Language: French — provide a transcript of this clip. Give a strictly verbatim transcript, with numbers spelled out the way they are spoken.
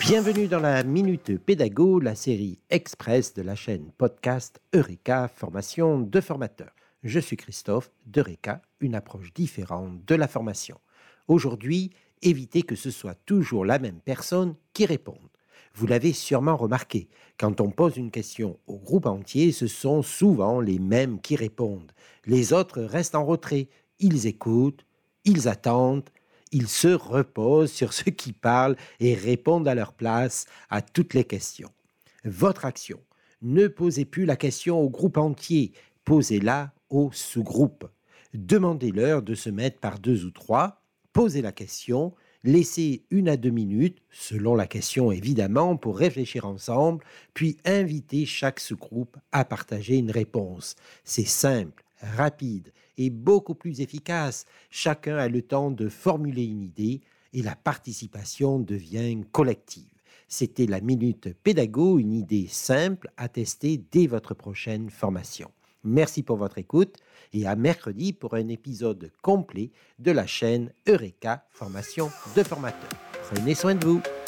Bienvenue dans la Minute Pédago, la série express de la chaîne podcast Eureka Formation de formateurs. Je suis Christophe d'Eureka, une approche différente de la formation. Aujourd'hui, évitez que ce soit toujours la même personne qui réponde. Vous l'avez sûrement remarqué, quand on pose une question au groupe entier, ce sont souvent les mêmes qui répondent. Les autres restent en retrait, ils écoutent, ils attendent, ils se reposent sur ceux qui parlent et répondent à leur place à toutes les questions. Votre action, ne posez plus la question au groupe entier, posez-la au sous-groupe. Demandez-leur de se mettre par deux ou trois, posez la question, laissez une à deux minutes, selon la question évidemment, pour réfléchir ensemble, puis invitez chaque sous-groupe à partager une réponse. C'est simple, rapide et beaucoup plus efficace. Chacun a le temps de formuler une idée et la participation devient collective. C'était la Minute Pédago, une idée simple à tester dès votre prochaine formation. Merci pour votre écoute et à mercredi pour un épisode complet de la chaîne Eureka Formation de formateurs. Prenez soin de vous.